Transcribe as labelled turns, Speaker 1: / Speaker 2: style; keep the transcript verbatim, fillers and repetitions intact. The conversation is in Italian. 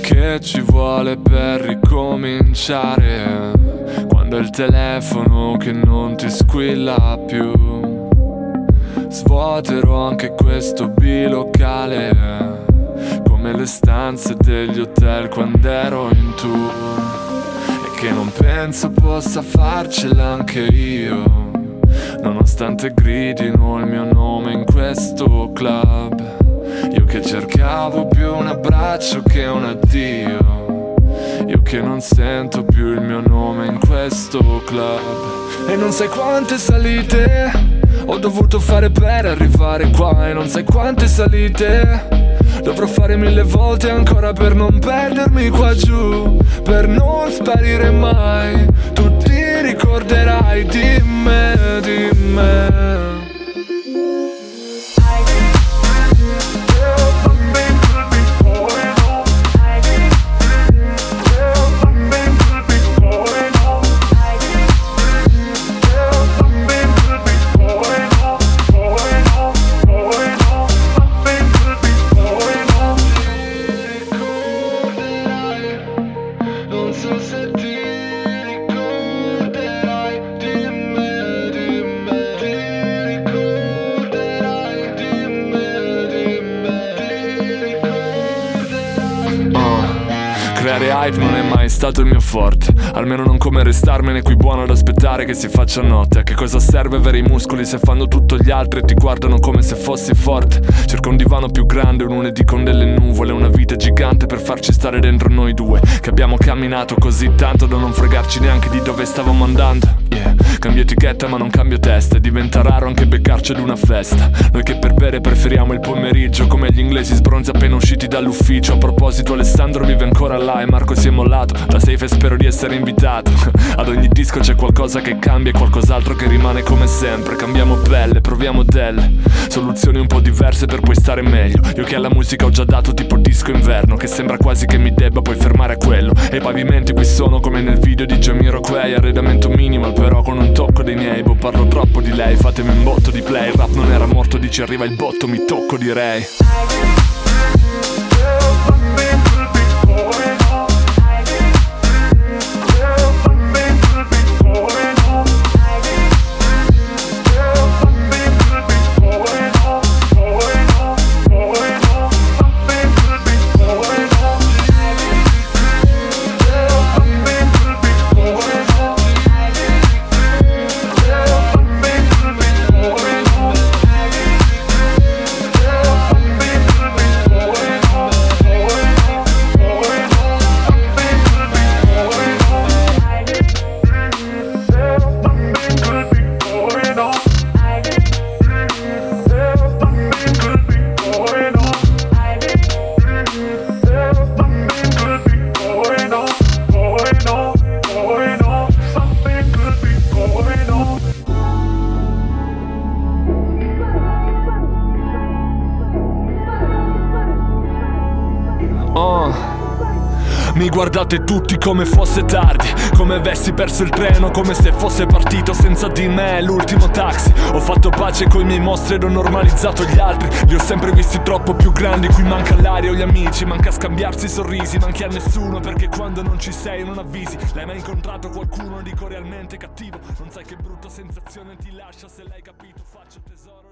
Speaker 1: che ci vuole per ricominciare, quando è il telefono che non ti squilla più. Svuoterò anche questo bilocale, come le stanze degli hotel quando ero in tour, e che non penso possa farcela anche io, nonostante gridino il mio nome in questo club. Io che cercavo più un abbraccio che un addio, io che non sento più il mio nome in questo club. E non sai quante salite ho dovuto fare per arrivare qua, e non sai quante salite dovrò fare mille volte ancora per non perdermi qua giù, per non sparire mai. Tu ti ricorderai di me, di me. Creare hype non è mai stato il mio forte, almeno non come restarmene qui buono ad aspettare che si faccia notte. A che cosa serve avere i muscoli se fanno tutto gli altri e ti guardano come se fossi forte? Cerco un divano più grande, un lunedì con delle nuvole, una vita gigante per farci stare dentro noi due, che abbiamo camminato così tanto da non fregarci neanche di dove stavamo andando. Yeah. Cambio etichetta ma non cambio testa, e diventa raro anche beccarci ad una festa. Noi che per bere preferiamo il pomeriggio, come gli inglesi sbronzi appena usciti dall'ufficio. A proposito, Alessandro vive ancora là e Marco si è mollato da safe e spero di essere invitato. Ad ogni disco c'è qualcosa che cambia e qualcos'altro che rimane come sempre. Cambiamo pelle, proviamo delle soluzioni un po' diverse per poi stare meglio. Io che alla musica ho già dato tipo disco inverno, che sembra quasi che mi debba poi fermare a quello. E i pavimenti qui sono come nel video di Jamiroquai, arredamento minimal però con un tocco dei miei. Boh, parlo troppo di lei, fatemi un botto di play. Il rap non era morto, dici arriva il botto, mi tocco direi. Mi guardate tutti come fosse tardi, come avessi perso il treno, come se fosse partito senza di me l'ultimo taxi. Ho fatto pace coi miei mostri ed ho normalizzato gli altri. Li ho sempre visti troppo più grandi, qui manca l'aria o gli amici, manca scambiarsi i sorrisi, manchi a nessuno perché quando non ci sei non avvisi. L'hai mai incontrato qualcuno, dico realmente cattivo? Non sai che brutta sensazione ti lascia se l'hai capito, faccio tesoro.